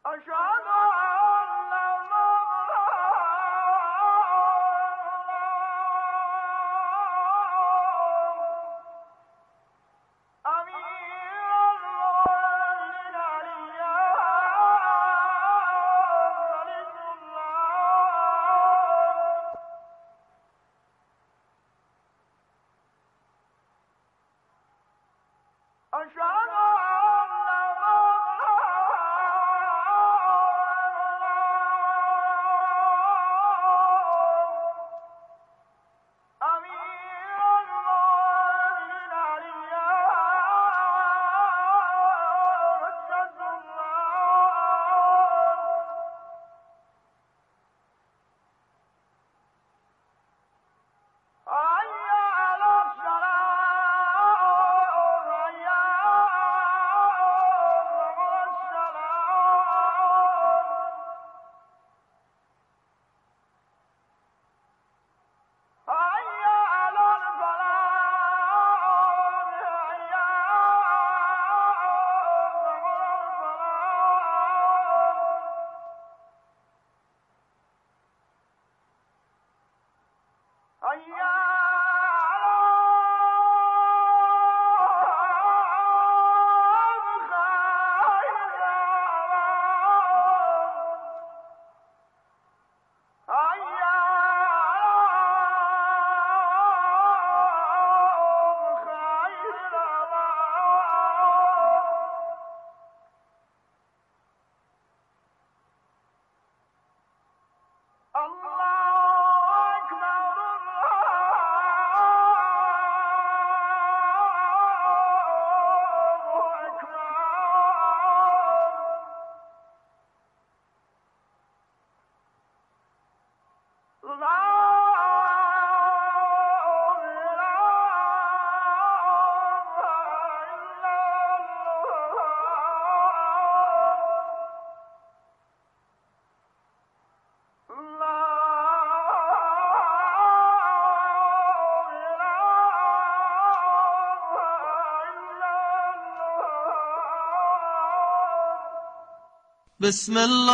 بسم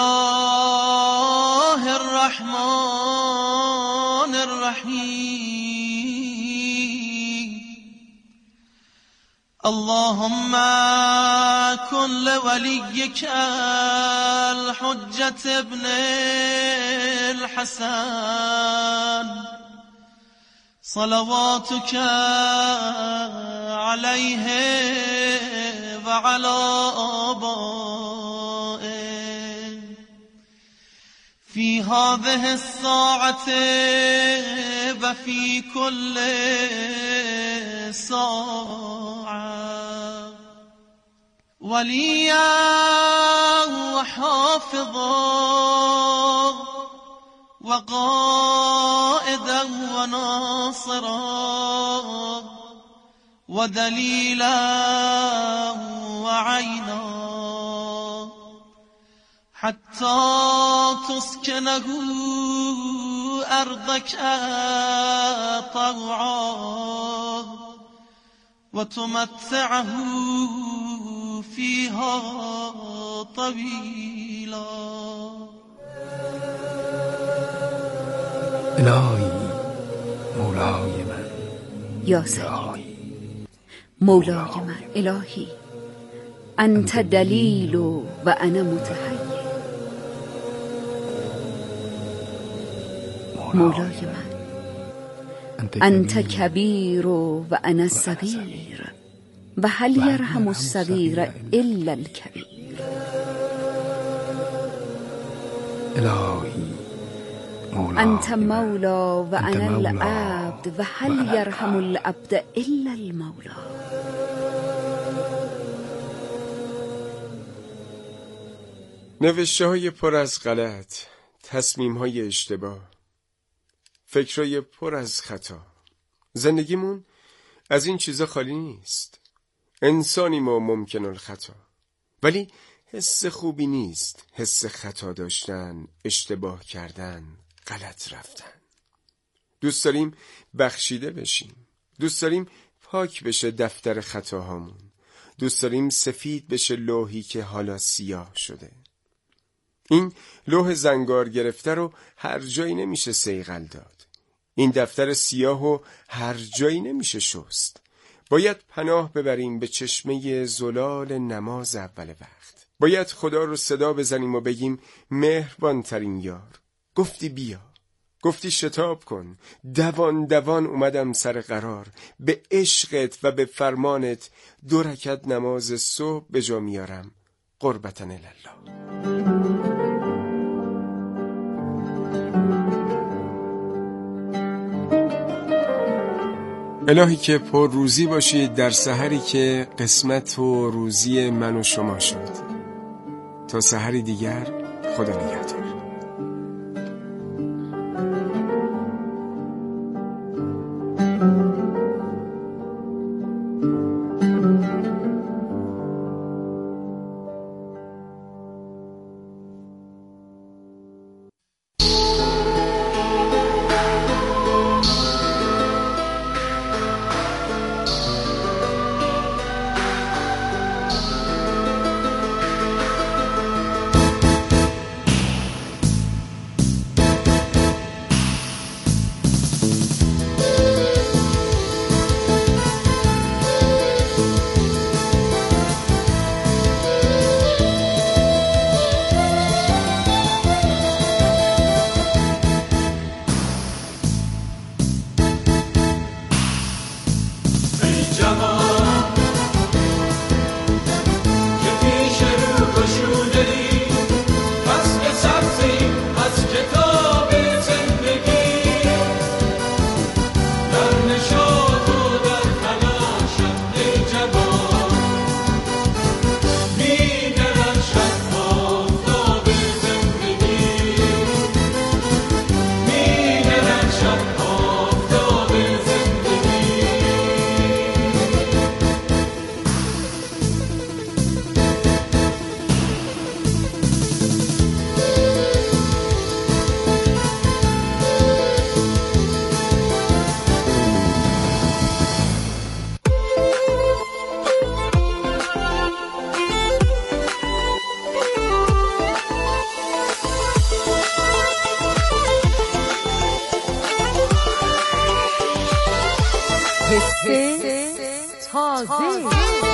الله الرحمن الرحیم اللهم كن لوليك الحجة ابن الحسن صلواتك عليه وعلى آبائه في هذه الساعة وفي كل ساعة وليا وحافظا وقائدا وناصرا ودليلا وعينا حتى تسكنه أرضك طوعا وتمتعه فيها طويلا. الهی مولای من، یا سیدی مولای من، الهی انت دلیل و انا متحیر. مولای من انت کبیر و انا صغیر و هل یرحم الصغیر الا الکبیر. الهی انت مولا و انا العبد و هل یرحم العبد الا المولا. نوشته های پر از غلط، تصمیم های اشتباه، فکرای پر از خطا. زندگیمون از این چیزا خالی نیست. انسانی ما ممکن الخطا، ولی حس خوبی نیست حس خطا داشتن، اشتباه کردن، غلط رفتن. دوست داریم بخشیده بشیم، دوست داریم پاک بشه دفتر خطاهامون، دوست داریم سفید بشه لوحی که حالا سیاه شده. این لوح زنگار گرفته رو هر جایی نمیشه صیقل داد. این دفتر سیاه رو هر جایی نمیشه شست. باید پناه ببریم به چشمه زلال نماز اول وقت. باید خدا رو صدا بزنیم و بگیم مهربان ترین یار، گفتی بیا، گفتی شتاب کن، دوان دوان اومدم سر قرار، به عشقت و به فرمانت 2 رکعت نماز صبح به جا میارم، قربتن الله. الهی که پر روزی باشید در سحری که قسمت و روزی من و شما شد. تا سحری دیگر، خدا نگهدار. تازه.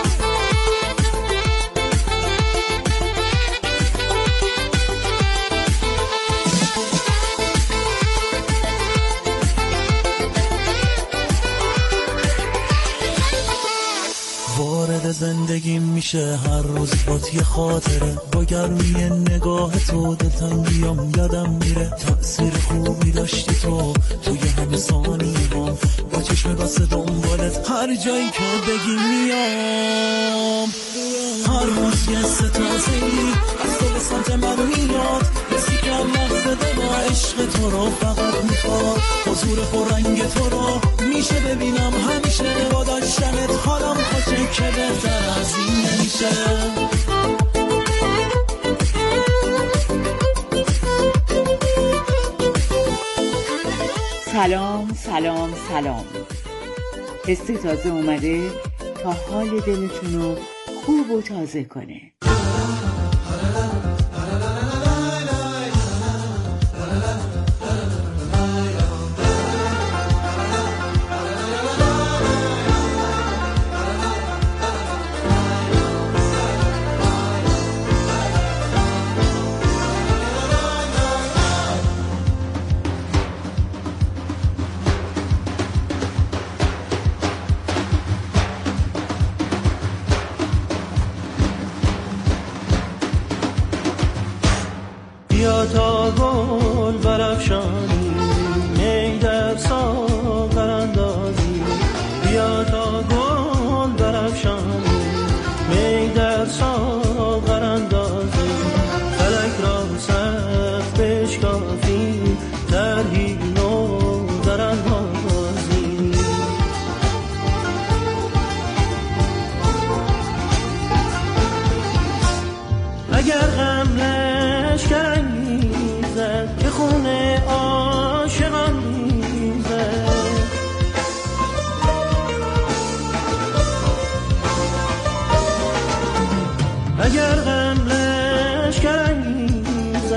وارد زندگیم میشه هر روز بات یه خاطره، با گرمی نگاه تو دلتنگیام یادم میره. تأثیر خوبی داشتی تو توی همه ثانیه‌ام، با چشم بسته دنبالت هر جایی که بگی میام. هر روز یه ستازه‌ای از تو به سمت من میاد، حسی که مغز دل عشق تو رو فقط میخواد. حضور پررنگ تو رو میشه ببینم همیشه، با داشتنت حالم خوشه که بهتر از این نمیشه. سلام سلام سلام. حسی تازه اومده تا حال دلتون رو خوب و تازه کنه. بیا تا گل برافشانی، می در ساغر اندازی. بیا تا گل برافشانی، می در ساغر اندازی. فلک را سخت بشکافی، طرحی نو در اندازی. اگر غم لشکر که خونه عاشقان میزه، اگر غم لشکر انگیزه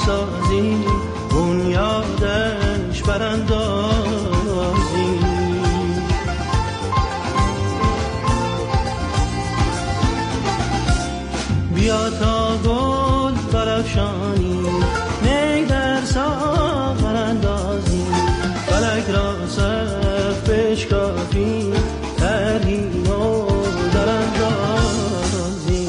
سازی بنیادش براندازی. بیا تا گل برافشانی می در ساغر اندازی، فلک را سقف بشکافی طرحی نو در اندازی.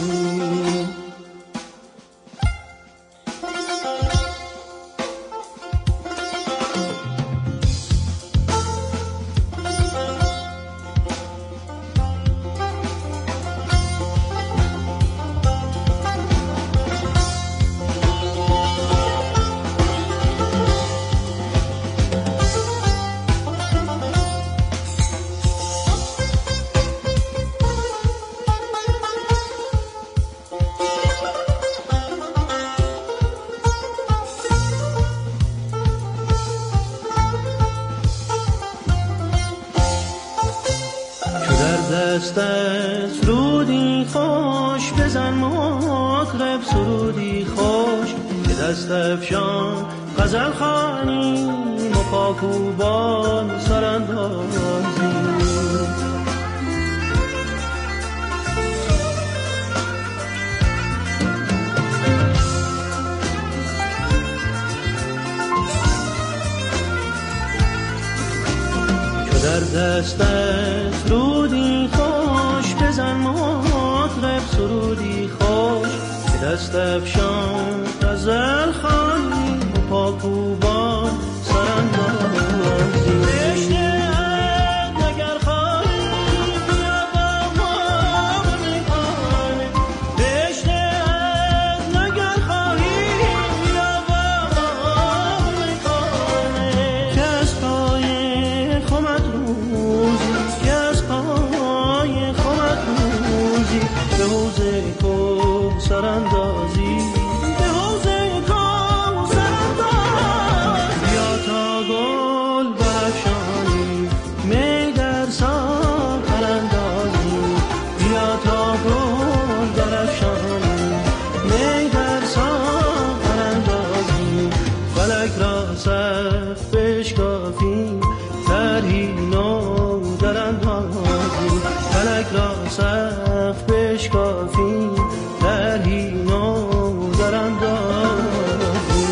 دستت رودی خوش بزن مطرب سرودی خوش، که دست افشان غزل خوانی مپاکوبان سراندازی. در دستت رودی خوش بزن مطرب سرودی خوش، که دست افشان غزل خوانی و پاکوبان سراندازی. سراندازی به حوزه کو سراندازی. بیا تا گل برافشانی می در ساغر اندازی، بیا تا گل برافشانی می در ساغر اندازی، فلک را سقف بشکافی طرحی نو در اندازی، فلک را سقف بشکافی طرحی نو در اندازی.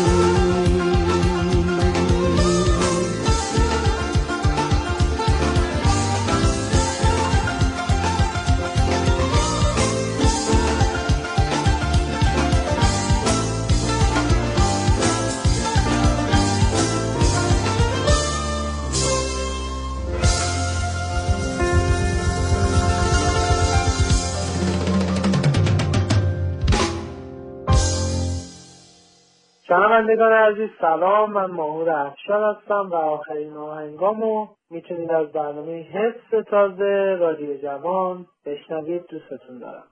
شنوندگان عزیز سلام، من ماهور افشار هستم و آخرین آهنگامو میتونید از برنامه حس تازه رادیو جوان بشنوید. دوستتون دارم.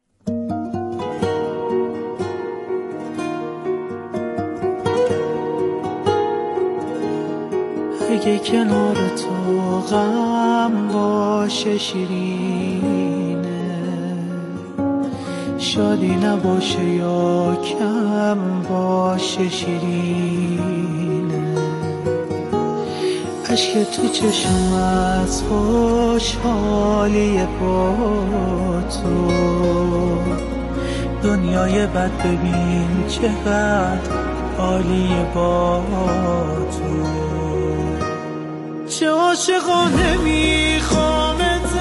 اگه کنار تو غم باشه شیرینه، شادی نباشه یا کم باشه شیرینه، اشک تو چشم از خوشحالی با تو، دنیای بد ببین چقدر عالیه با تو. چه عاشقانه میخوامت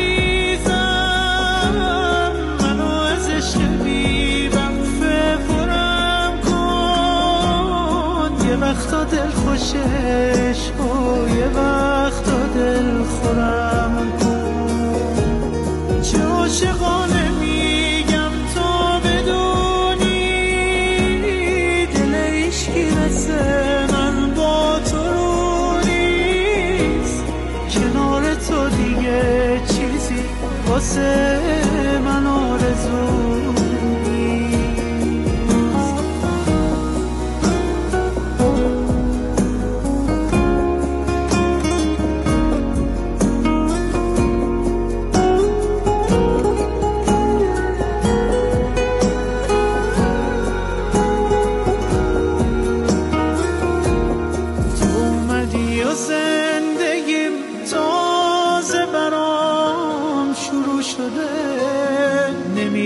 عزیزم، منو از عشق بی وقفه پرم کن، یه وقتا دل خوشش و یه وقتا دل خورم کن. چه عاشقانه میگم تا بدونی دل عشقی مثل من با تو رو نیست، کنار تو دیگه چیزی واسه من آرزو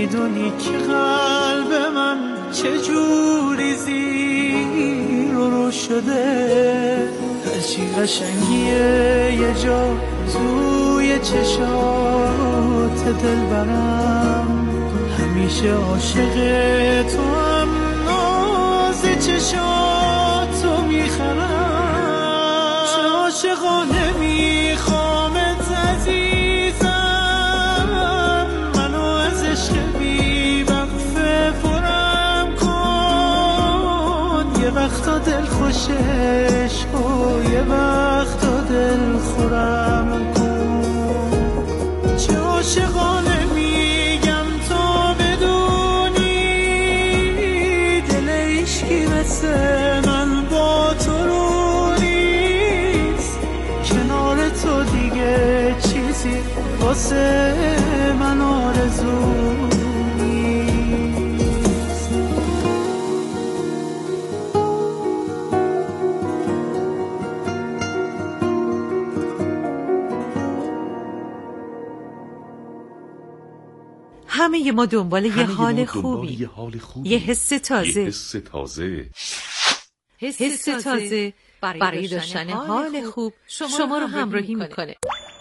میدونی که قلب من چجوری زیر و رو شده، هرچی قشنگیه یه جا توی چشات دلبرم، همیشه عاشق تو هم ناز چشاتو میخرم، چه عاشقانه میخوامت عزیزم، منو از عشق بی وقفه پرم کن، یه وقتا دل خوشش و یه وقتا دل خورم کن، چه عاشقانه میگم تا بدونی دل عشقی مثل من با تو رو نیست، کنار تو دیگه چیزی واسه من آرزو همه ما دنبال یه حال خوبی، یه حس تازه، حس تازه برای داشتن حال خوب شما رو همراهی میکنه.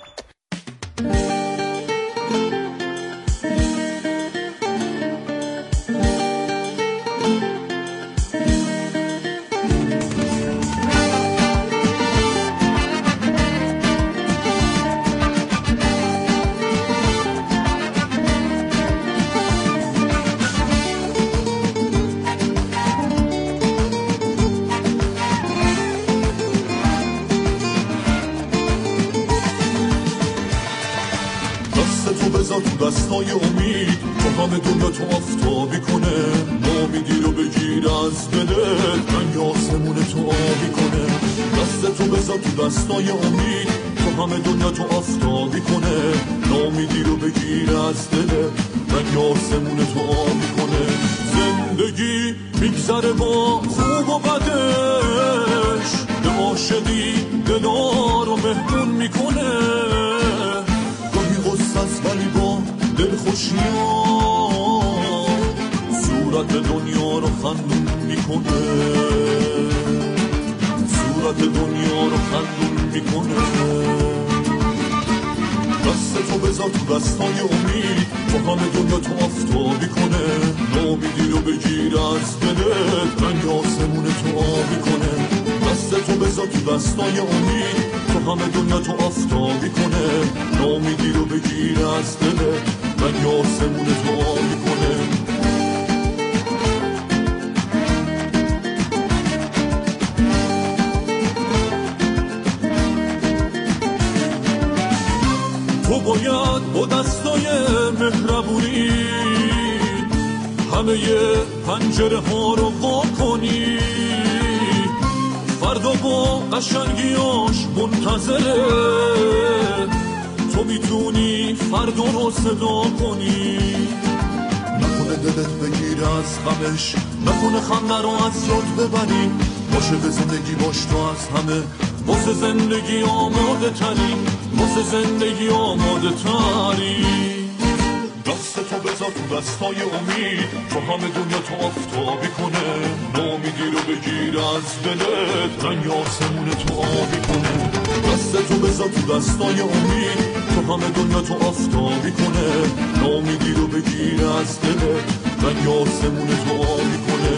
تو دستای امید تو همه دنیا تو آفتابی کنه، نامیدی رو بگیر از دلت، رنگ آسمون تو آبی کنه، دست تو بذار تو دستای امید تو همه دنیا تو آفتابی کنه، نامیدی رو بگیر از دلت، رنگ آسمون تو آبی کنه، زندگی میگذره با خوب و بدش، به عاشقی دلار رو مهمون میکنه، ولی با دل خوشیان صورت دنیا رو خندون میکنه، صورت دنیا رو خندون میکنه، دست تو بذار تو دستای امید تو همه دنیا تو آفتابی کنه، نامیدی رو بگیر از دلت، رنگ آسمون تو آبی کنه، دست تو بذار تو دستای امید تو همه دنیا تو آفتابی کنه، نامیدی رو بگیر از دلت، رنگ آسمون تو آبی کنه. تو باید با دستای مهربونی همه پنجره ها رو وا کنی، فردا با قشنگیاش منتظره، تو میتونی فردا رو صدا کنی، نکنه دلت بگیر از غمش، نکنه خنده رو از یاد ببری، باشه به زندگی باش تو از همه، واسه زندگی آماده تری، واسه زندگی آماده تری، دست تو بذار تو دستای امید تو همه دنیا تو آفتابی کنه، نامیدی رو بگیر از دلت، رنگ آسمون تو آبی کنه، دست تو بذار تو دستای امید تو همه دنیا تو آفتابی کنه، نامیدی رو بگیر از دلت، رنگ آسمون تو آبی کنه.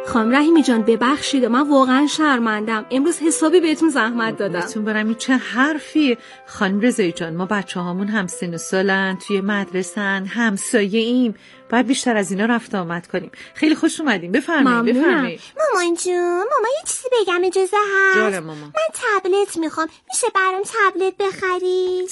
خانم رحیمی جان ببخشید، من واقعا شرمندم، امروز حسابی بهتون زحمت دادم. بهتون برم. این چه حرفیه خانم رضایی جان؟ ما بچه هامون هم سن و سالن، توی مدرسن، همسایه ایم، باید بیشتر از اینا رفت آمد کنیم. خیلی خوش اومدیم. بفرمایید. مامان جون، مامان یه چیزی بگم اجازه هست؟ جانم مامان. من تبلت میخوام، میشه برام تبلت بخری؟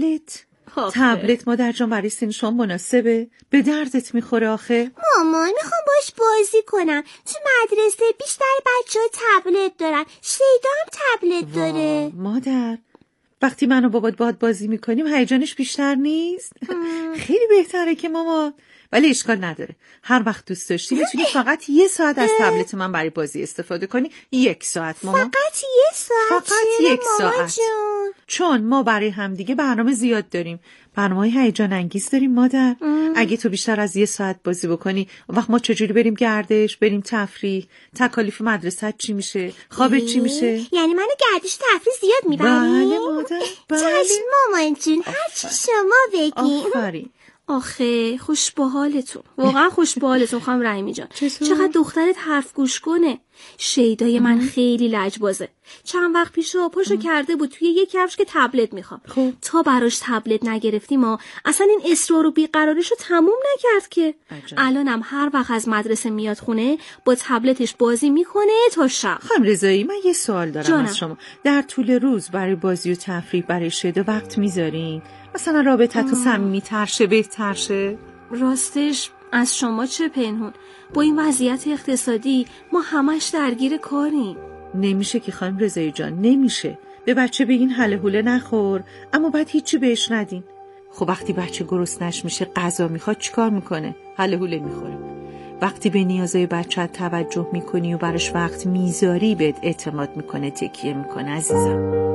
تبلت مادر جان برای سن شما مناسبه؟ به دردت میخوره آخه؟ مامان میخوام باش بازی کنم. تو مدرسه بیشتر بچه‌ها تبلت دارن، شیدا هم تبلت داره. مادر وقتی من و بابات باهات بازی میکنیم هیجانش بیشتر نیست؟ خیلی بهتره که ماما. ولی اشکال نداره، هر وقت دوست داشتی میتونی فقط 1 ساعت از تبلت من برای بازی استفاده کنی. 1 ساعت ماما. فقط 1 ساعت؟ فقط 1 ساعت. چون ما برای همدیگه برنامه زیاد داریم، برنامه‌های هیجان انگیز داریم مادر. اگه تو بیشتر از 1 ساعت بازی بکنی، وقت ما چجوری بریم گردش، بریم تفریح، تکالیف مدرسه چی میشه، خوابت چی میشه؟ یعنی منو گردش تفریح زیاد میبری؟ بله مادر، بله. چشم مامان جون، هر چی شما بگین. آفرین. آخه خوش به حالتون، واقعا خوش به حالتون خانم رحیمی جان. چقدر دخترت حرف گوش کنه. شیدای من خیلی لجبازه. چند وقت پیشو پاشو کرده بود توی یک کفش که تبلت میخوام. تا براش تبلت نگرفتیم ما اصلا این اصرار و بیقراریشو تموم نکرد که. الانم هر وقت از مدرسه میاد خونه با تبلتش بازی میکنه تا شب. خانم رضایی من یه سوال دارم جانم. از شما. در طول روز برای بازی و تفریح برای شیدا وقت میذارین؟ مثلا رابطتون صمیمی‌تر شه، بهتر شه؟ راستش از شما چه پنهون، با این وضعیت اقتصادی ما همش درگیر کاریم. نمیشه که خانم رضایی جان، نمیشه. به بچه بگین هله هوله نخور، اما بعد هیچی بهش ندین. خب وقتی بچه گرسنش میشه غذا میخواد چیکار میکنه؟ هله هوله میخوره. وقتی به نیازهای بچه توجه میکنی و براش وقت میذاری بهت اعتماد میکنه، تکیه میکنه عزیزم.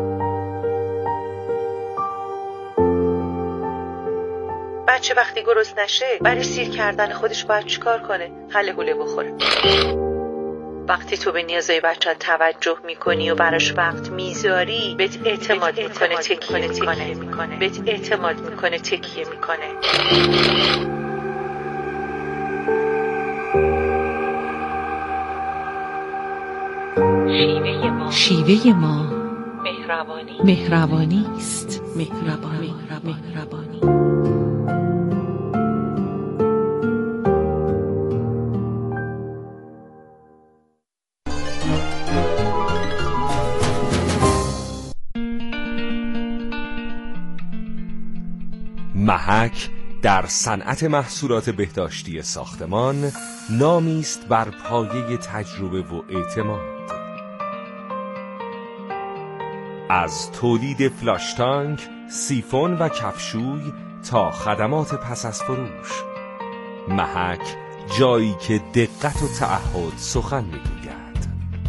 بچه وقتی گرسنشه برای سیر کردن خودش باید چیکار کنه؟ هله هوله بخوره. وقتی تو به نیازهای بچه توجه میکنی و براش وقت میذاری بهت اعتماد میکنه، تکیه میکنه. بهت اعتماد میکنه، تکیه میکنه. شیوه ما مهربانی است. مهربانی. محک در صنعت محصولات بهداشتی ساختمان نامی است بر پایه تجربه و اعتماد. از تولید فلاش تانک، سیفون و کفشوی تا خدمات پس از فروش، محک جایی که دقت و تعهد سخن میگوید.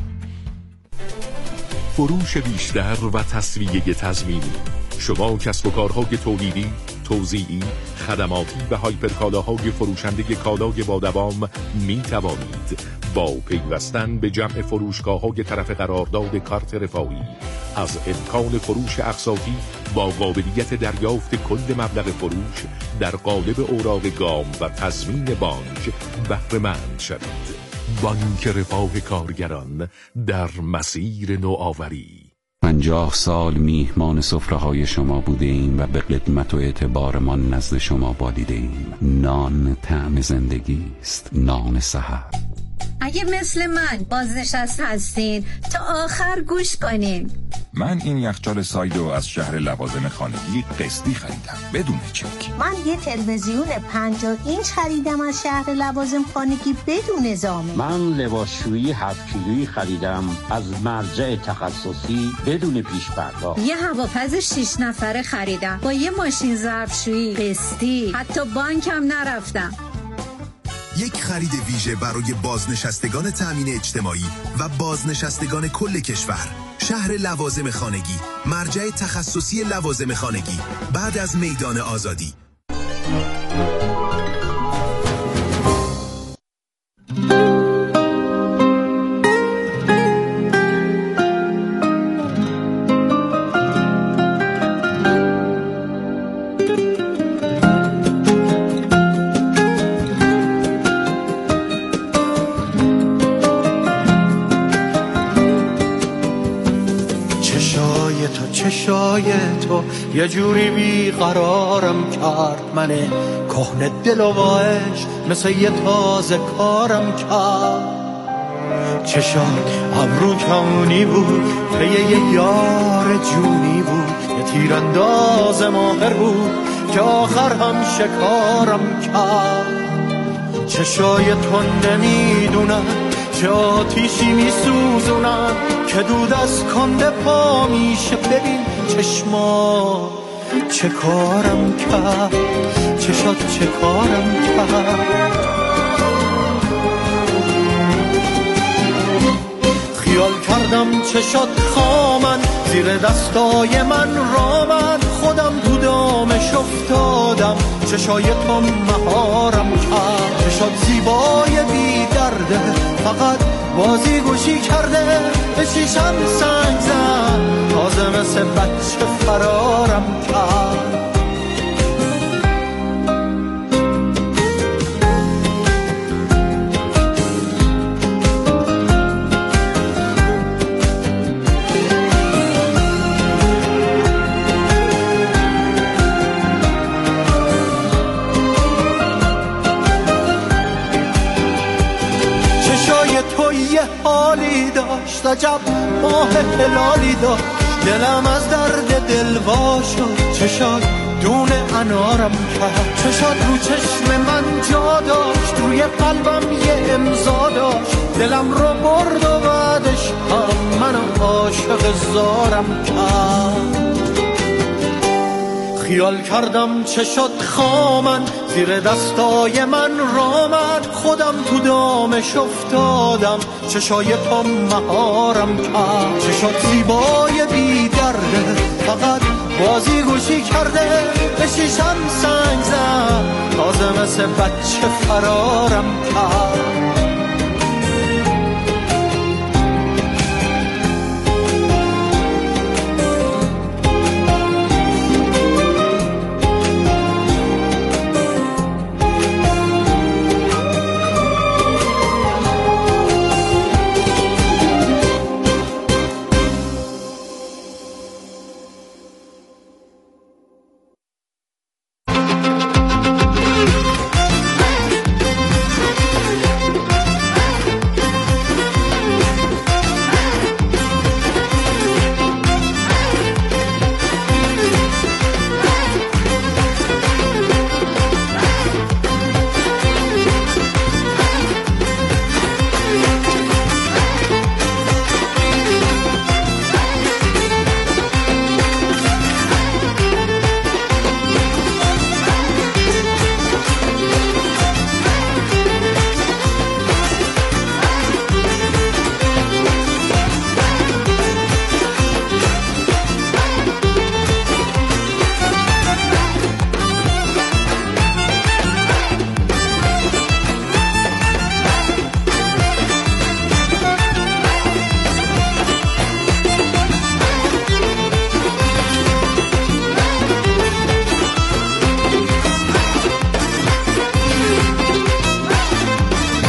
فروش بیشتر و تسویه تضمینی. شما کسب و کارهای تولیدی، توزیعی، خدماتی و هایپرکالاهای فروشنده کالای با دوام می توانید با پیوستن به جمع فروشگاه‌های طرف قرارداد کارت رفاهی از امکان فروش اقساطی با قابلیت دریافت کل مبلغ فروش در قالب اوراق گام و تضمین بانک بهره مند شوید. بانک رفاه کارگران در مسیر نوآوری. 50 سال میهمان سفره‌های شما بوده ایم و به قدمت و اعتبارمان نزد شما بالیده ایم. نان طعم زندگی است، نان سحر. اگه مثل من بازنشسته هستین تا آخر گوش کنین. من این یخچال سایدو از شهر لوازم خانگی قسطی خریدم بدون چک. من یه تلویزیون 50 اینچ خریدم از شهر لوازم خانگی بدون زامن. من لباسشویی 7 کیلویی خریدم از مرجع تخصصی بدون پیش پرداخت. یه هواپز 6 نفره خریدم با یه ماشین ظرفشویی قسطی، حتی بانکم نرفتم. یک خرید ویژه برای بازنشستگان تامین اجتماعی و بازنشستگان کل کشور. شهر لوازم خانگی، مرجع تخصصی لوازم خانگی، بعد از میدان آزادی. تو یه جوری بیقرارم کرد. من کهنه دل و عشق مثل یه تازه کارم کرد. چشات ابرو کمونی بود، پی یه یار جونی بود، یه تیرانداز ماهر بود که آخر هم شکارم کرد. چشای تو نمیدونن چه آتیشی میسوزونن که دود از کنده پا میشه. ببین چشما چه کارم کرد، چشات چه کارم کرد. خیال کردم چشات خامن، زیر دستای من رامن، خودم تو دامش افتادم، چشای تو مهارم کرد. چشات زیبای بی درده، فقط بازی گوشی کرده، به شیشم سنگ زد، تازه مثل بچه فرارم کرد. حالی داشت، عجب ماه هلالی داشت، دلم از درد دل وا شد. چشات دونه انارم کرد، چشات رو چشم من جا داشت، روی قلبم یه امضا داشت، دلم رو برد و بعدش هم منو عاشق زارم کرد. خیال کردم چشات خامن، زیر دستای من رامن، خودم تو دامش افتادم، چشای تو مهارم کرد. چشات زیبای بی درده، فقط بازی گوشی کرده، به شیشم سنگ زد، تازه مثل بچه فرارم کرد.